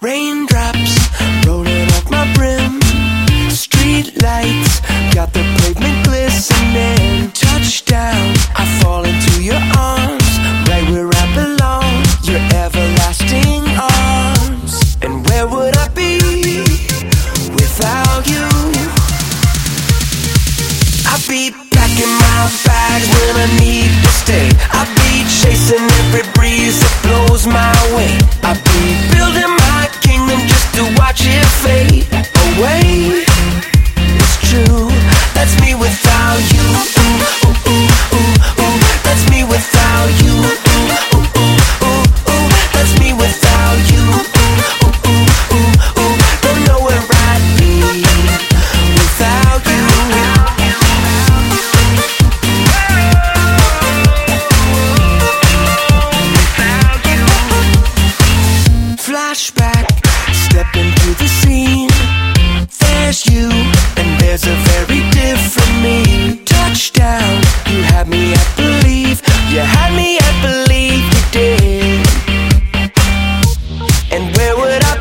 Raindrops rolling off my brim. Street lights got the pavement glistening. Touchdown, I fall into your arms, right where I belong, your everlasting arms. And where would I be without you? I'd be packing my bags when I need to stay. I'd be chasing every breeze that blows my way. I'd be building my kingdom just to watch it fade away. It's true, that's me without you. Ooh, ooh, ooh, ooh, ooh. That's me without you. Ooh, ooh, ooh, ooh, ooh. That's me without you. Ooh, ooh, ooh, ooh, ooh. Don't know where I'd be without you. Flashback, step into the scene. There's you, and there's a very different me. Touchdown, you had me at believe. You had me at believe you did. And where would I